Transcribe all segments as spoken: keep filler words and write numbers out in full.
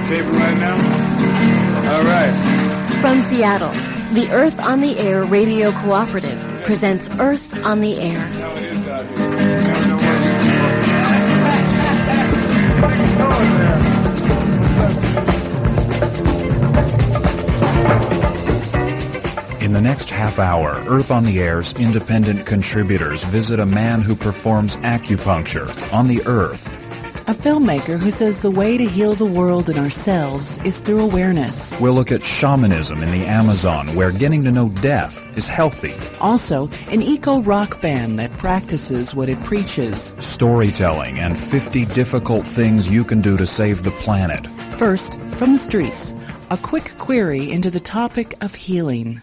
Tape right now? All right. From Seattle, the Earth on the Air Radio Cooperative presents Earth on the Air. In the next half hour, Earth on the Air's independent contributors visit a man who performs acupuncture on the Earth. A filmmaker who says the way to heal the world and ourselves is through awareness. We'll look at shamanism in the Amazon, where getting to know death is healthy. Also, an eco-rock band that practices what it preaches. Storytelling and fifty difficult things you can do to save the planet. First, from the streets, a quick query into the topic of healing.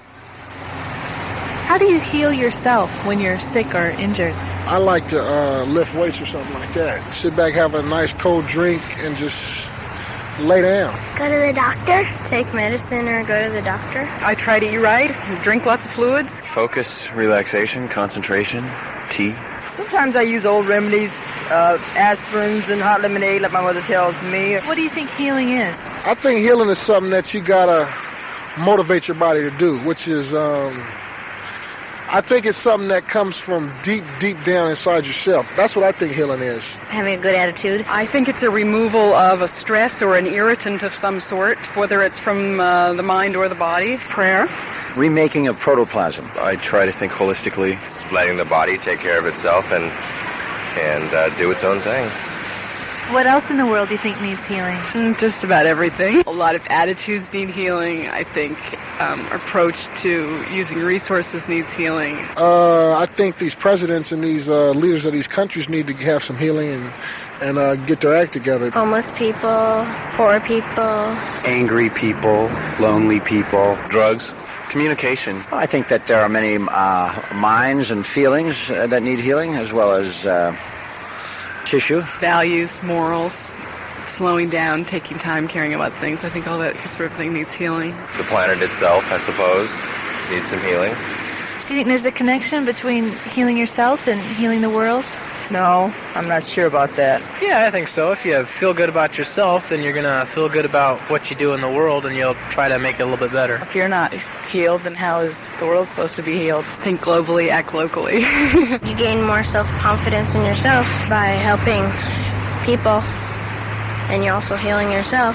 How do you heal yourself when you're sick or injured? I like to uh, lift weights or something like that. Sit back, have a nice cold drink, and just lay down. Go to the doctor, take medicine, or go to the doctor. I try to eat right, drink lots of fluids. Focus, relaxation, concentration, tea. Sometimes I use old remedies, uh, aspirins and hot lemonade, like my mother tells me. What do you think healing is? I think healing is something that you gotta motivate your body to do, which is... Um, I think it's something that comes from deep, deep down inside yourself. That's what I think healing is. Having a good attitude. I think it's a removal of a stress or an irritant of some sort, whether it's from uh, the mind or the body. Prayer. Remaking of protoplasm. I try to think holistically. It's letting the body take care of itself and, and uh, do its own thing. What else in the world do you think needs healing? Mm, just about everything. A lot of attitudes need healing. I think um, approach to using resources needs healing. Uh, I think these presidents and these uh, leaders of these countries need to have some healing and, and uh, get their act together. Homeless people, poor people. Angry people, lonely people. Drugs. Communication. I think that there are many uh, minds and feelings uh, that need healing, as well as... Uh, tissue. Values, morals, slowing down, taking time, caring about things. I think all that sort of thing needs healing. The planet itself, I suppose, needs some healing. Do you think there's a connection between healing yourself and healing the world? No, I'm not sure about that. Yeah, I think so. If you feel good about yourself, then you're going to feel good about what you do in the world, and you'll try to make it a little bit better. If you're not healed, then how is the world supposed to be healed? Think globally, act locally. You gain more self-confidence in yourself by helping people, and you're also healing yourself.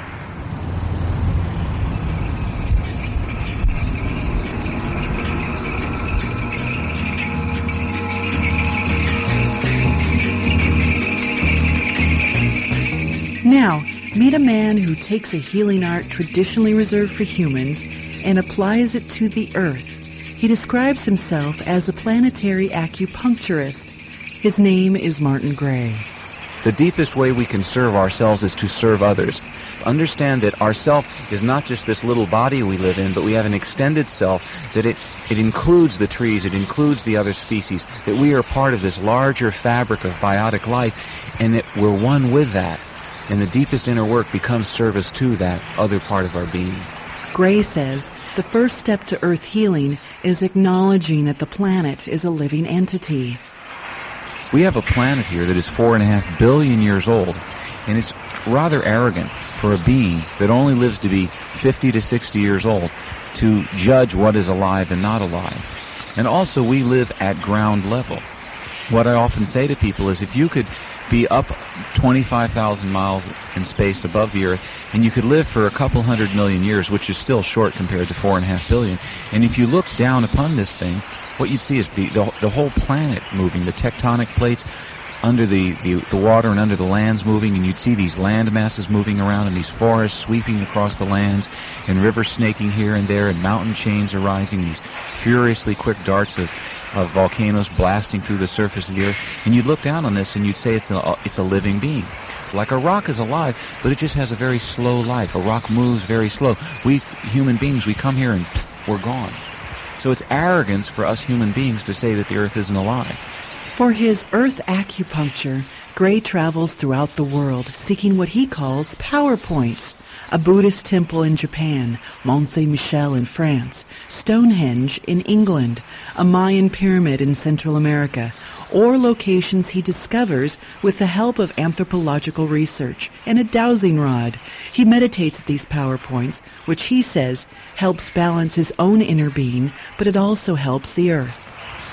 Now, meet a man who takes a healing art traditionally reserved for humans and applies it to the Earth. He describes himself as a planetary acupuncturist. His name is Martin Gray. The deepest way we can serve ourselves is to serve others. Understand that our self is not just this little body we live in, but we have an extended self, that it, it includes the trees, it includes the other species, that we are part of this larger fabric of biotic life, and that we're one with that. And the deepest inner work becomes service to that other part of our being. Gray says the first step to Earth healing is acknowledging that the planet is a living entity. We have a planet here that is four and a half billion years old, and it's rather arrogant for a being that only lives to be fifty to sixty years old to judge what is alive and not alive. And also, we live at ground level. What I often say to people is, if you could be up twenty-five thousand miles in space above the Earth, and you could live for a couple hundred million years, which is still short compared to four and a half billion, and if you looked down upon this thing, what you'd see is the, the, the whole planet moving, the tectonic plates under the, the, the water and under the lands moving, and you'd see these land masses moving around and these forests sweeping across the lands and rivers snaking here and there and mountain chains arising, these furiously quick darts of, of volcanoes blasting through the surface of the Earth. And you'd look down on this and you'd say it's a, it's a living being. Like a rock is alive, but it just has a very slow life. A rock moves very slow. We human beings, we come here and psst, we're gone. So it's arrogance for us human beings to say that the Earth isn't alive. For his Earth acupuncture, Gray travels throughout the world seeking what he calls power points. A Buddhist temple in Japan, Mont Saint-Michel in France, Stonehenge in England, a Mayan pyramid in Central America, or locations he discovers with the help of anthropological research and a dowsing rod. He meditates at these power points, which he says helps balance his own inner being, but it also helps the earth.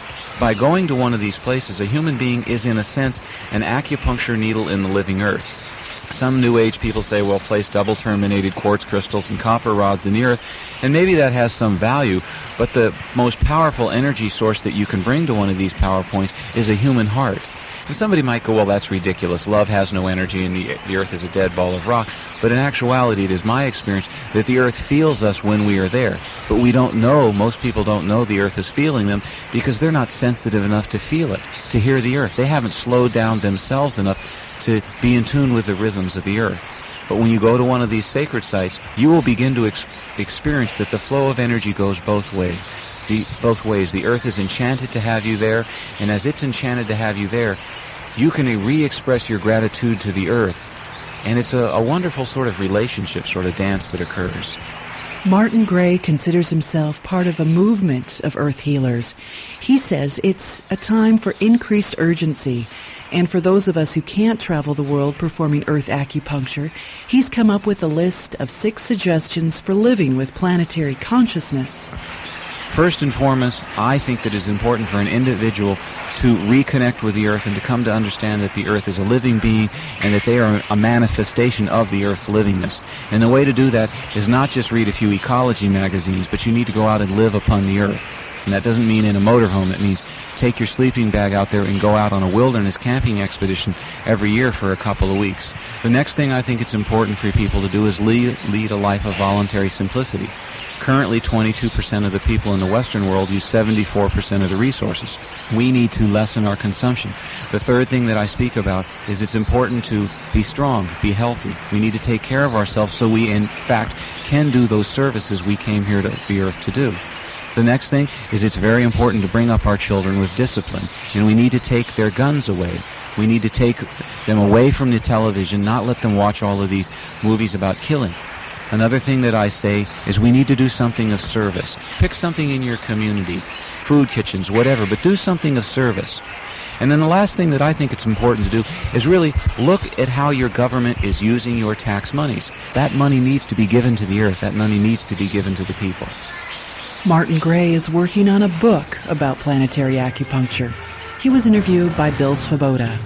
By going to one of these places, a human being is, in a sense, an acupuncture needle in the living earth. Some New Age people say, well, place double-terminated quartz crystals and copper rods in the earth, and maybe that has some value, but the most powerful energy source that you can bring to one of these power points is a human heart. And somebody might go, well, that's ridiculous. Love has no energy and the, the earth is a dead ball of rock. But in actuality, it is my experience that the earth feels us when we are there. But we don't know, most people don't know the earth is feeling them because they're not sensitive enough to feel it, to hear the earth. They haven't slowed down themselves enough to be in tune with the rhythms of the earth. But when you go to one of these sacred sites, you will begin to ex- experience that the flow of energy goes both ways. The, both ways. The earth is enchanted to have you there, and as it's enchanted to have you there, you can re-express your gratitude to the earth, and it's a, a wonderful sort of relationship, sort of dance that occurs. Martin Gray considers himself part of a movement of earth healers. He says it's a time for increased urgency, and for those of us who can't travel the world performing earth acupuncture, he's come up with a list of six suggestions for living with planetary consciousness. First and foremost, I think that it's important for an individual to reconnect with the earth and to come to understand that the earth is a living being and that they are a manifestation of the earth's livingness. And the way to do that is not just read a few ecology magazines, but you need to go out and live upon the earth. And that doesn't mean in a motorhome. It means take your sleeping bag out there and go out on a wilderness camping expedition every year for a couple of weeks. The next thing I think it's important for people to do is lead, lead a life of voluntary simplicity. Currently, twenty-two percent of the people in the Western world use seventy-four percent of the resources. We need to lessen our consumption. The third thing that I speak about is it's important to be strong, be healthy. We need to take care of ourselves so we, in fact, can do those services we came here to the earth to do. The next thing is it's very important to bring up our children with discipline, and we need to take their guns away. We need to take them away from the television, not let them watch all of these movies about killing. Another thing that I say is we need to do something of service. Pick something in your community, food kitchens, whatever, but do something of service. And then the last thing that I think it's important to do is really look at how your government is using your tax monies. That money needs to be given to the earth. That money needs to be given to the people. Martin Gray is working on a book about planetary acupuncture. He was interviewed by Bill Svoboda.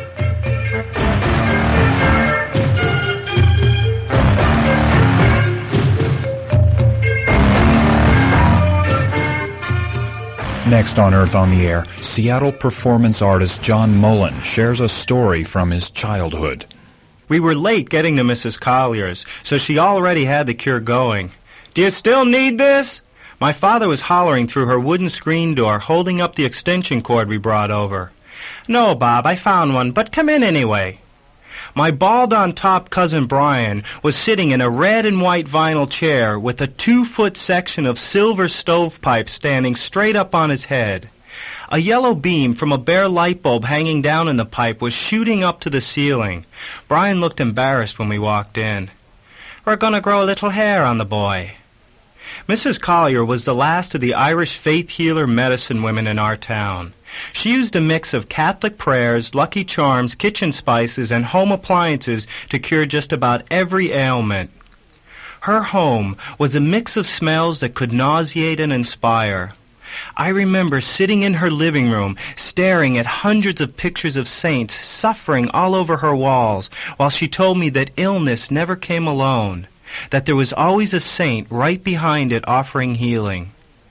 Next on Earth on the Air, Seattle performance artist John Mullen shares a story from his childhood. We were late getting to Missus Collier's, so she already had the cure going. Do you still need this? My father was hollering through her wooden screen door, holding up the extension cord we brought over. No, Bob, I found one, but come in anyway. My bald-on-top cousin Brian was sitting in a red and white vinyl chair with a two-foot section of silver stovepipe standing straight up on his head. A yellow beam from a bare light bulb hanging down in the pipe was shooting up to the ceiling. Brian looked embarrassed when we walked in. We're going to grow a little hair on the boy. Missus Collier was the last of the Irish faith healer medicine women in our town. She used a mix of Catholic prayers, Lucky Charms, kitchen spices, and home appliances to cure just about every ailment. Her home was a mix of smells that could nauseate and inspire. I remember sitting in her living room, staring at hundreds of pictures of saints suffering all over her walls, while she told me that illness never came alone, that there was always a saint right behind it offering healing.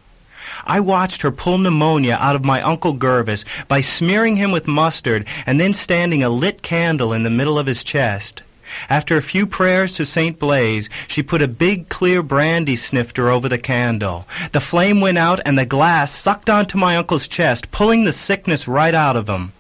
I watched her pull pneumonia out of my Uncle Gervis by smearing him with mustard and then standing a lit candle in the middle of his chest. After a few prayers to Saint Blaise, she put a big clear brandy snifter over the candle. The flame went out and the glass sucked onto my uncle's chest, pulling the sickness right out of him.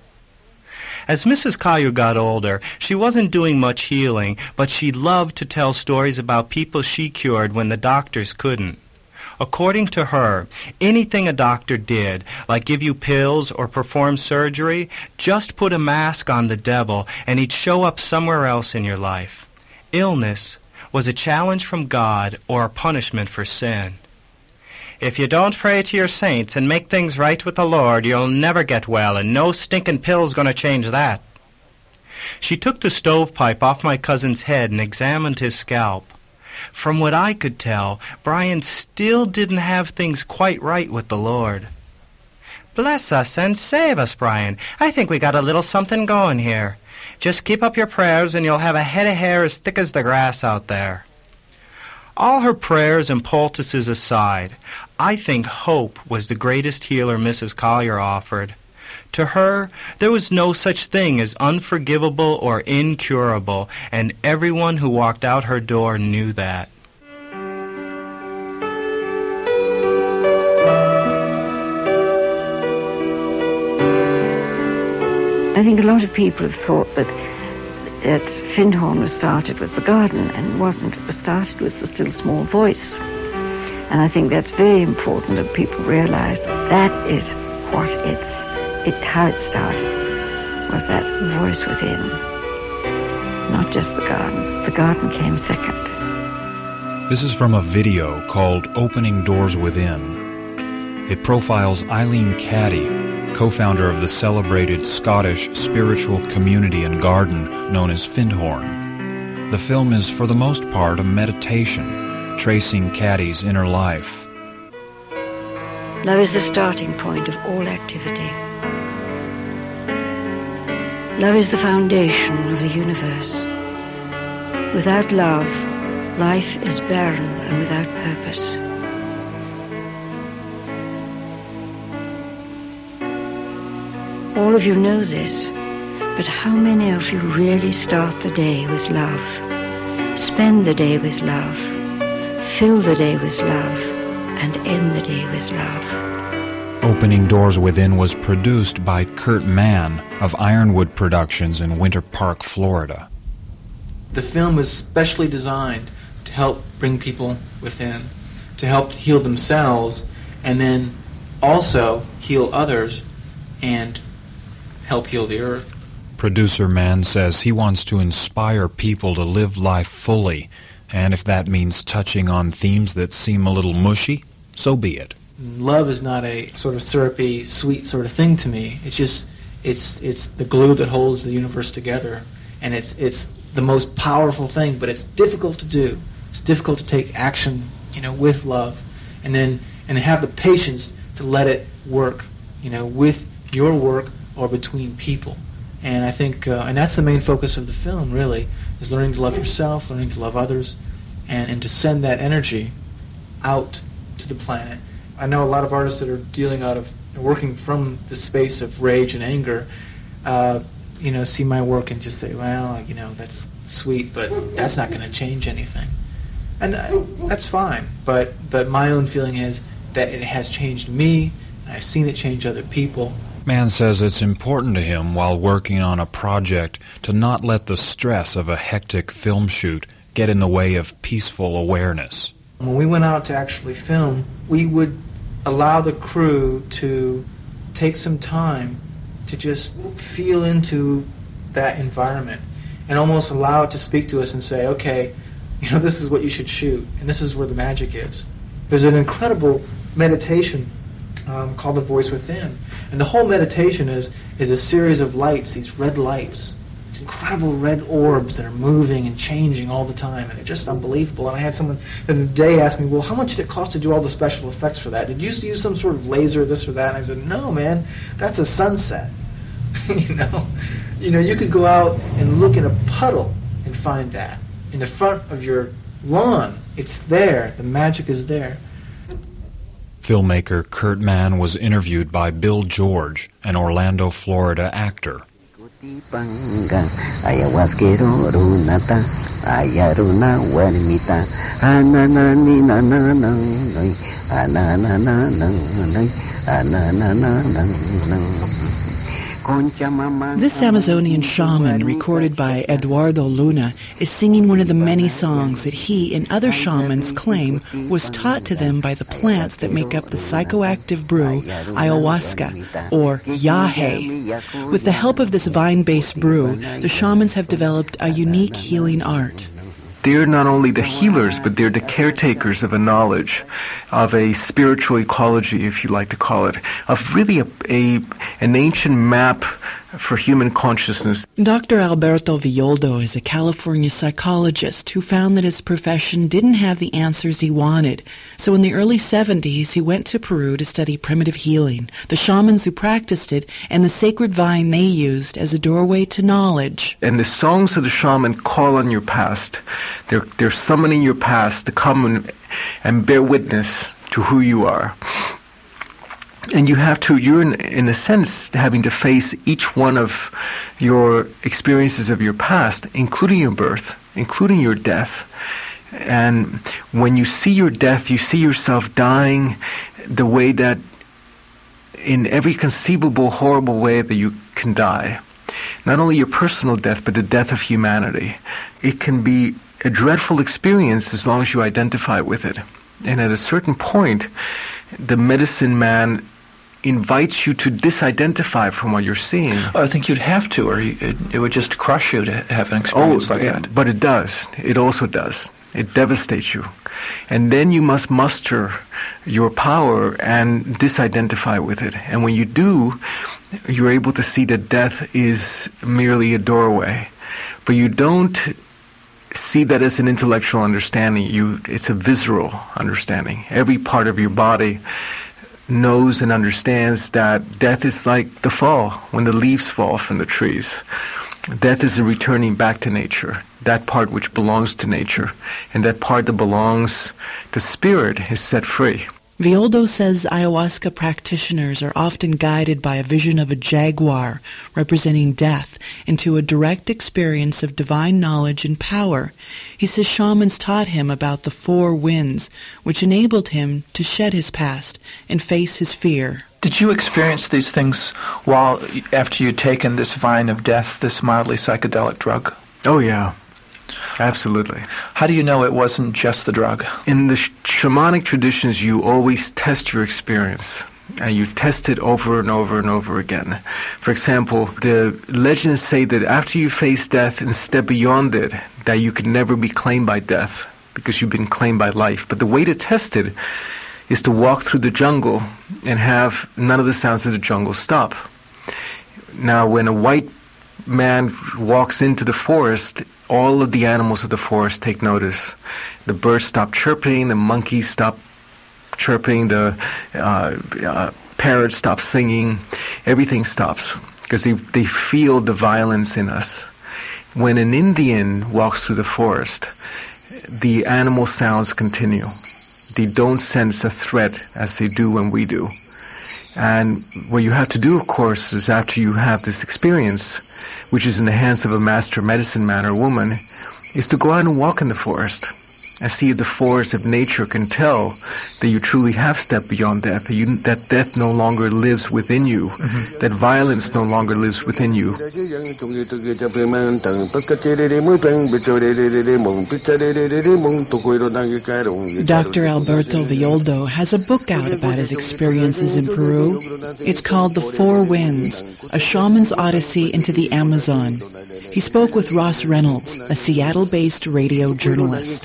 As Missus Collier got older, she wasn't doing much healing, but she loved to tell stories about people she cured when the doctors couldn't. According to her, anything a doctor did, like give you pills or perform surgery, just put a mask on the devil and he'd show up somewhere else in your life. Illness was a challenge from God or a punishment for sin. If you don't pray to your saints and make things right with the Lord, you'll never get well, and no stinking pill's going to change that. She took the stovepipe off my cousin's head and examined his scalp. From what I could tell, Brian still didn't have things quite right with the Lord. Bless us and save us, Brian. I think we got a little something going here. Just keep up your prayers and you'll have a head of hair as thick as the grass out there. All her prayers and poultices aside, I think hope was the greatest healer Missus Collier offered. To her, there was no such thing as unforgivable or incurable, and everyone who walked out her door knew that. I think a lot of people have thought that that Findhorn was started with the garden, and wasn't. It was started with the still small voice. And I think that's very important that people realize that that is what it's, it, how it started, was that voice within, not just the garden. The garden came second. This is from a video called Opening Doors Within. It profiles Eileen Caddy, co-founder of the celebrated Scottish spiritual community and garden known as Findhorn. The film is, for the most part, a meditation, tracing Caddy's inner life. Love is the starting point of all activity. Love is the foundation of the universe. Without love, life is barren and without purpose. All of you know this, but how many of you really start the day with love, spend the day with love, fill the day with love, and end the day with love? Opening Doors Within was produced by Kurt Mann of Ironwood Productions in Winter Park, Florida. The film was specially designed to help bring people within, to help heal themselves, and then also heal others and help heal the earth. Producer Mann says he wants to inspire people to live life fully, and if that means touching on themes that seem a little mushy, so be it. Love is not a sort of syrupy, sweet sort of thing to me. It's just, it's it's the glue that holds the universe together, and it's it's the most powerful thing. But it's difficult to do. It's difficult to take action, you know, with love, and then and have the patience to let it work, you know, with your work or between people. And I think, uh, and that's the main focus of the film, really, is learning to love yourself, learning to love others, and, and to send that energy out to the planet. I know a lot of artists that are dealing out of, working from the space of rage and anger, uh, you know, see my work and just say, well, you know, that's sweet, but that's not going to change anything. And uh, that's fine, but, but my own feeling is that it has changed me, and I've seen it change other people. Mann says it's important to him while working on a project to not let the stress of a hectic film shoot get in the way of peaceful awareness. When we went out to actually film, we would allow the crew to take some time to just feel into that environment and almost allow it to speak to us and say, okay, you know, this is what you should shoot, and this is where the magic is. There's an incredible meditation um, called The Voice Within. And the whole meditation is is a series of lights, these red lights, these incredible red orbs that are moving and changing all the time, and they're just unbelievable. And I had someone the other day ask me, well, how much did it cost to do all the special effects for that? Did you use some sort of laser, this or that? And I said, no, man, that's a sunset. you know, you know, you could go out and look in a puddle and find that. In the front of your lawn, it's there. The magic is there. Filmmaker Kurt Mann was interviewed by Bill George, an Orlando, Florida actor. This Amazonian shaman, recorded by Eduardo Luna, is singing one of the many songs that he and other shamans claim was taught to them by the plants that make up the psychoactive brew ayahuasca, or yahe. With the help of this vine-based brew, the shamans have developed a unique healing art. they're not only the healers, but they're the caretakers of a knowledge, of a spiritual ecology, if you like to call it, of really a, a an ancient map for human consciousness. Doctor Alberto Villoldo is a California psychologist who found that his profession didn't have the answers he wanted. So in the early seventies, he went to Peru to study primitive healing, the shamans who practiced it, and the sacred vine they used as a doorway to knowledge. And the songs of the shaman call on your past. They're, they're summoning your past to come and, and bear witness to who you are. And you have to, you're in, in a sense having to face each one of your experiences of your past, including your birth, including your death. And when you see your death, you see yourself dying the way that, in every conceivable horrible way that you can die. Not only your personal death, but the death of humanity. It can be a dreadful experience as long as you identify with it. And at a certain point, the medicine man invites you to disidentify from what you're seeing. I think you'd have to, or it, it would just crush you to have an experience oh, like it, that. But it does. It also does. It devastates you. And then you must muster your power and disidentify with it. And when you do, you're able to see that death is merely a doorway. But you don't see that as an intellectual understanding. You, it's a visceral understanding. Every part of your body knows and understands that death is like the fall, when the leaves fall from the trees. Death is a returning back to nature, that part which belongs to nature, and that part that belongs to spirit is set free. Villoldo says ayahuasca practitioners are often guided by a vision of a jaguar representing death into a direct experience of divine knowledge and power. He says shamans taught him about the four winds, which enabled him to shed his past and face his fear. Did you experience these things while after you'd taken this vine of death, this mildly psychedelic drug? Oh, yeah. Absolutely. How do you know it wasn't just the drug? In the sh- shamanic traditions, you always test your experience, and you test it over and over and over again. For example, the legends say that after you face death and step beyond it, that you can never be claimed by death, because you've been claimed by life. But the way to test it is to walk through the jungle and have none of the sounds of the jungle stop. Now, when a white man walks into the forest, all of the animals of the forest take notice. The birds stop chirping, the monkeys stop chirping, the uh, uh, parrots stop singing. Everything stops because they, they feel the violence in us. When an Indian walks through the forest, the animal sounds continue. They don't sense a threat as they do when we do. And what you have to do, of course, is after you have this experience, which is in the hands of a master medicine man or woman, is to go out and walk in the forest and see if the force of nature can tell that you truly have stepped beyond death, that, you, that death no longer lives within you, mm-hmm. that violence no longer lives within you. Doctor Alberto Villoldo has a book out about his experiences in Peru. It's called The Four Winds, A Shaman's Odyssey into the Amazon. He spoke with Ross Reynolds, a Seattle-based radio journalist.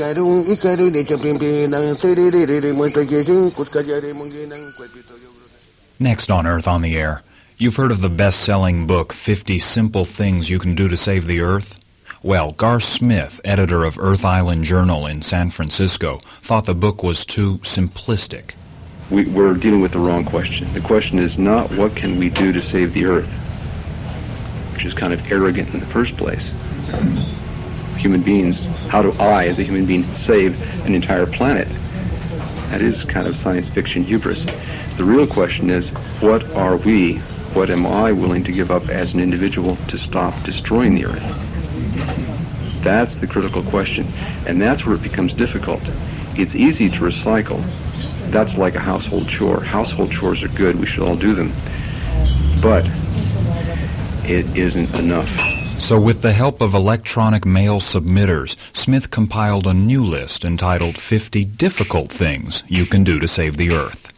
Next on Earth on the Air, you've heard of the best-selling book, fifty Simple Things You Can Do to Save the Earth? Well, Gar Smith, editor of Earth Island Journal in San Francisco, thought the book was too simplistic. We, we're dealing with the wrong question. The question is not what can we do to save the Earth, which is kind of arrogant in the first place. Human beings, how do I, as a human being, save an entire planet? That is kind of science fiction hubris. The real question is, what are we, what am I willing to give up as an individual to stop destroying the Earth? That's the critical question, and that's where it becomes difficult. It's easy to recycle. That's like a household chore. Household chores are good, we should all do them. But it isn't enough. So with the help of electronic mail submitters, Smith compiled a new list entitled fifty Difficult Things You Can Do to Save the Earth.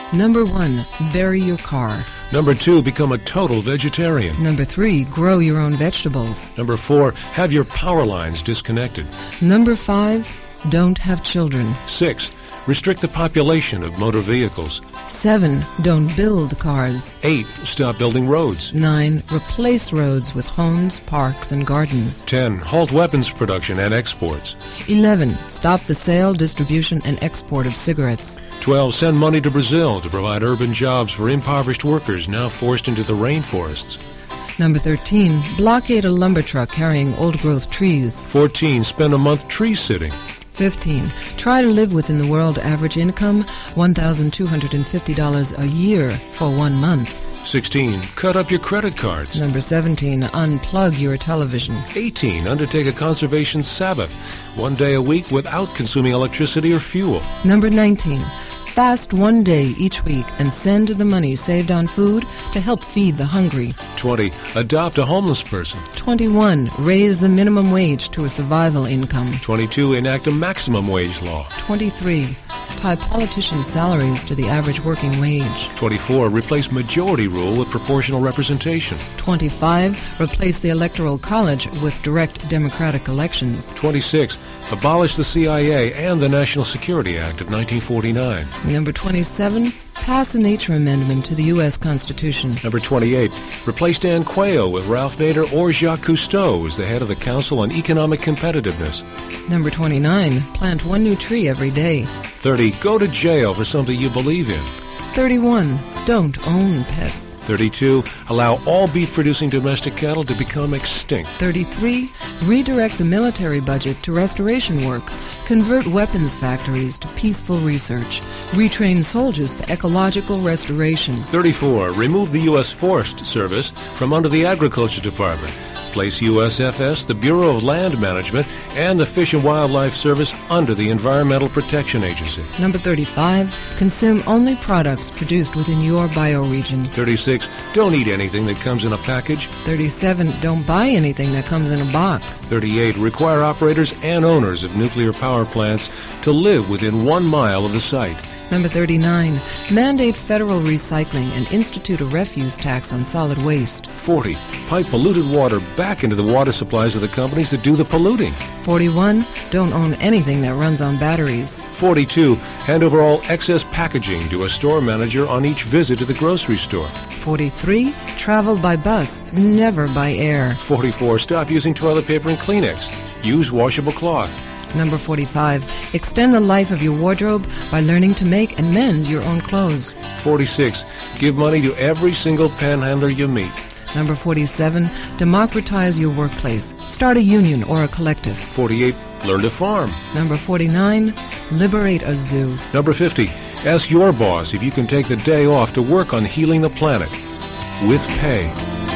Number one, bury your car. Number two, become a total vegetarian. Number three, grow your own vegetables. Number four, have your power lines disconnected. Number five, don't have children. Six, restrict the population of motor vehicles. Seven, don't build cars. Eight, stop building roads. Nine, replace roads with homes, parks, and gardens. Ten, halt weapons production and exports. Eleven, stop the sale, distribution, and export of cigarettes. Twelve, send money to Brazil to provide urban jobs for impoverished workers now forced into the rainforests. Number thirteen, blockade a lumber truck carrying old-growth trees. Fourteen, spend a month tree sitting. Fifteen, try to live within the world average income, one thousand two hundred fifty dollars a year for one month. Sixteen, cut up your credit cards. Number seventeen, unplug your television. Eighteen, undertake a conservation Sabbath, one day a week without consuming electricity or fuel. Number nineteen, fast one day each week and send the money saved on food to help feed the hungry. Twenty, adopt a homeless person. Twenty-one, raise the minimum wage to a survival income. Twenty-two, enact a maximum wage law. Twenty-three, tie politicians' salaries to the average working wage. Twenty-four, replace majority rule with proportional representation. Twenty-five, replace the Electoral College with direct democratic elections. Twenty-six, abolish the C I A and the National Security Act of nineteen forty-nine. Number twenty-seven, pass a nature amendment to the U S Constitution. Number twenty-eight, replace Dan Quayle with Ralph Nader or Jacques Cousteau as the head of the Council on Economic Competitiveness. Number twenty-nine, plant one new tree every day. thirty, go to jail for something you believe in. thirty-one, don't own pets. thirty-two, allow all beef-producing domestic cattle to become extinct. thirty-three, redirect the military budget to restoration work. Convert weapons factories to peaceful research. Retrain soldiers for ecological restoration. thirty-four, remove the U S Forest Service from under the Agriculture Department. Place U S F S, the Bureau of Land Management, and the Fish and Wildlife Service under the Environmental Protection Agency. Number thirty-five, consume only products produced within your bioregion. thirty-six, don't eat anything that comes in a package. thirty-seven, don't buy anything that comes in a box. thirty-eight, require operators and owners of nuclear power plants to live within one mile of the site. Number thirty-nine, mandate federal recycling and institute a refuse tax on solid waste. forty, pipe polluted water back into the water supplies of the companies that do the polluting. forty-one, don't own anything that runs on batteries. forty-two, hand over all excess packaging to a store manager on each visit to the grocery store. forty-three, travel by bus, never by air. forty-four, stop using toilet paper and Kleenex. Use washable cloth. Number forty-five, extend the life of your wardrobe by learning to make and mend your own clothes. forty-six, give money to every single panhandler you meet. Number forty-seven, democratize your workplace. Start a union or a collective. forty-eight, learn to farm. Number forty-nine, liberate a zoo. Number fifty, ask your boss if you can take the day off to work on healing the planet with pay.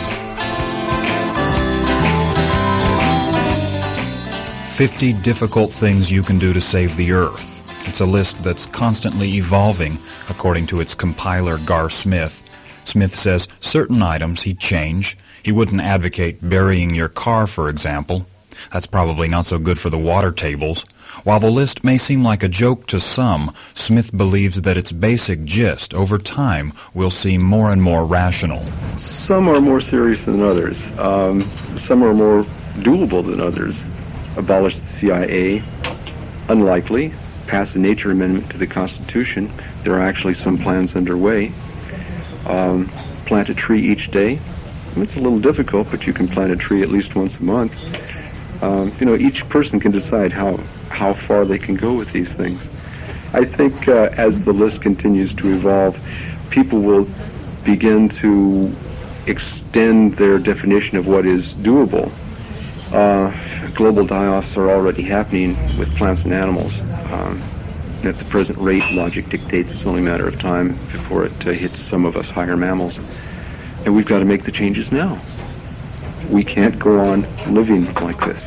fifty difficult things you can do to save the Earth. It's a list that's constantly evolving, according to its compiler, Gar Smith. Smith says certain items he'd change. He wouldn't advocate burying your car, for example. That's probably not so good for the water tables. While the list may seem like a joke to some, Smith believes that its basic gist, over time, will seem more and more rational. Some are more serious than others. Um, some are more doable than others. Abolish the C I A, unlikely. Pass a nature amendment to the Constitution. There are actually some plans underway. Um, plant a tree each day. It's a little difficult, but you can plant a tree at least once a month. Um, you know, each person can decide how, how far they can go with these things. I think uh, as the list continues to evolve, people will begin to extend their definition of what is doable. Uh, global die-offs are already happening with plants and animals. Um, at the present rate, logic dictates it's only a matter of time before it uh, hits some of us higher mammals. And we've got to make the changes now. We can't go on living like this.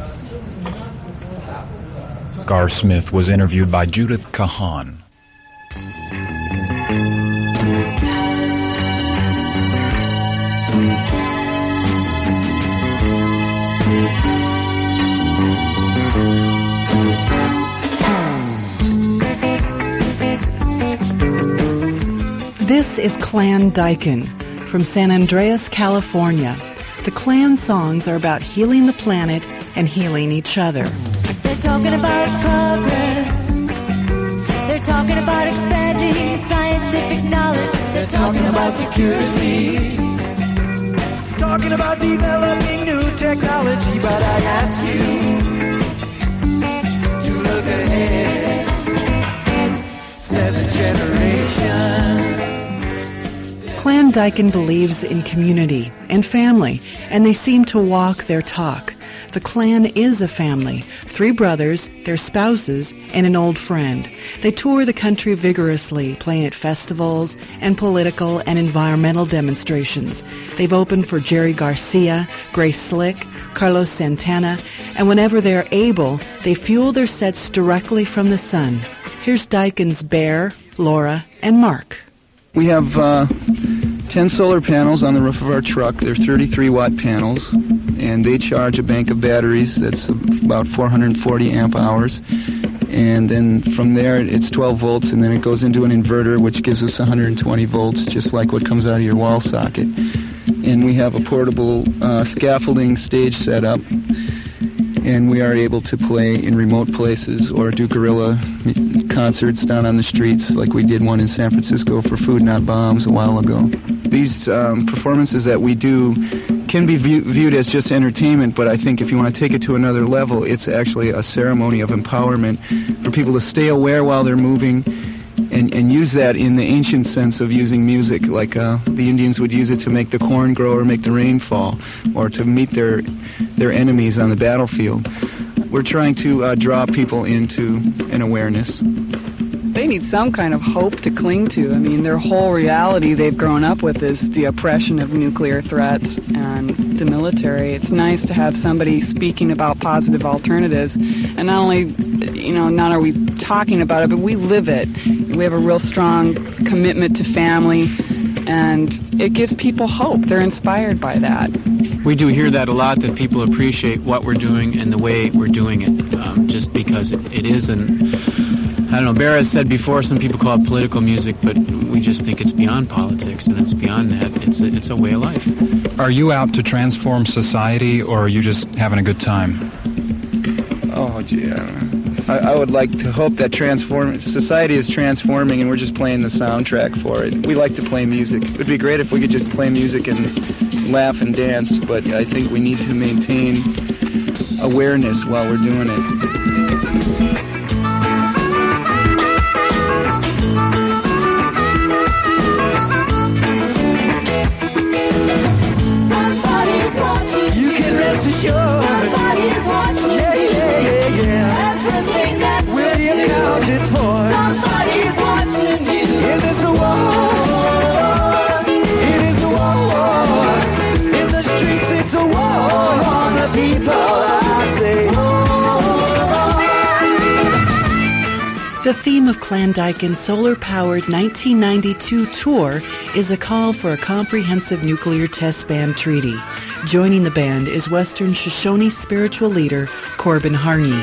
Gar Smith was interviewed by Judith Kahan. This is Clan Daikin from San Andreas, California. The Clan songs are about healing the planet and healing each other. They're talking about progress. They're talking about expanding scientific knowledge. They're talking about security. Talking about developing new technology. But I ask you to look ahead. Seven generations. Clan Daikin believes in community and family, and they seem to walk their talk. The clan is a family, three brothers, their spouses, and an old friend. They tour the country vigorously, playing at festivals and political and environmental demonstrations. They've opened for Jerry Garcia, Grace Slick, Carlos Santana, and whenever they're able, they fuel their sets directly from the sun. Here's Daikin's Bear, Laura, and Mark. We have uh, ten solar panels on the roof of our truck. They're thirty-three watt panels, and they charge a bank of batteries that's about four hundred forty amp hours. And then from there, it's twelve volts, and then it goes into an inverter, which gives us one hundred twenty volts, just like what comes out of your wall socket. And we have a portable uh, scaffolding stage set up, and we are able to play in remote places or do guerrilla concerts down on the streets, like we did one in San Francisco for Food Not Bombs a while ago. These um, performances that we do can be view- viewed as just entertainment, but I think if you want to take it to another level, it's actually a ceremony of empowerment for people to stay aware while they're moving and, and use that in the ancient sense of using music, like uh, the Indians would use it to make the corn grow or make the rain fall, or to meet their their enemies on the battlefield. We're trying to uh, draw people into an awareness. They need some kind of hope to cling to. I mean, their whole reality they've grown up with is the oppression of nuclear threats and the military. It's nice to have somebody speaking about positive alternatives. And not only, you know, not are we talking about it, but we live it. We have a real strong commitment to family, and it gives people hope. They're inspired by that. We do hear that a lot, that people appreciate what we're doing and the way we're doing it, um, just because it, it is an... I don't know, Bear has said before, some people call it political music, but we just think it's beyond politics, and it's beyond that. It's a, it's a way of life. Are you out to transform society, or are you just having a good time? Oh, gee, I don't know. I, I would like to hope that transform society is transforming, and we're just playing the soundtrack for it. We like to play music. It would be great if we could just play music and laugh and dance, but I think we need to maintain awareness while we're doing it. Somebody is watching. Yeah, yeah, yeah, yeah. Everything that we're being accounted for. Somebody is watching you. It is a war. It is a war. In the streets, it's a war on the people. I say. The theme of Clan Daikin's solar-powered nineteen ninety-two tour is a call for a comprehensive nuclear test ban treaty. Joining the band is Western Shoshone spiritual leader Corbin Harney.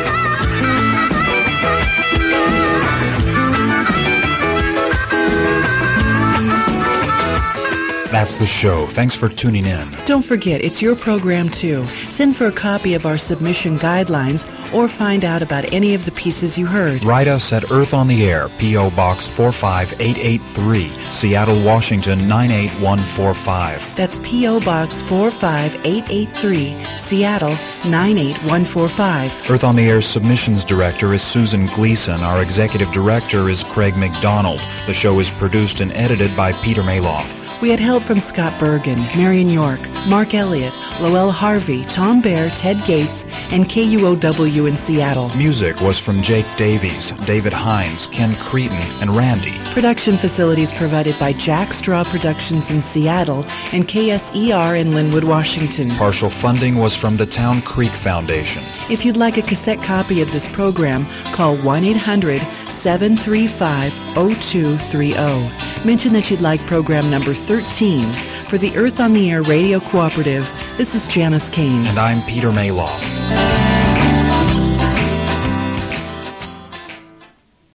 That's the show. Thanks for tuning in. Don't forget, it's your program too. Send for a copy of our submission guidelines or find out about any of the pieces you heard. Write us at Earth on the Air, P O. Box four five eight eight three, Seattle, Washington nine eight one four five. That's P O. Box four five eight eight three, Seattle nine eight one four five. Earth on the Air's submissions director is Susan Gleason. Our executive director is Craig McDonald. The show is produced and edited by Peter Maloff. We had help from Scott Bergen, Marion York, Mark Elliott, Lowell Harvey, Tom Baer, Ted Gates, and K U O W in Seattle. Music was from Jake Davies, David Hines, Ken Cretin, and Randy. Production facilities provided by Jack Straw Productions in Seattle and K S E R in Linwood, Washington. Partial funding was from the Town Creek Foundation. If you'd like a cassette copy of this program, call one eight hundred seven three five zero two three zero. Mention that you'd like program number thirteen. For the Earth on the Air Radio Cooperative, this is Janice Kane. And I'm Peter Maloff.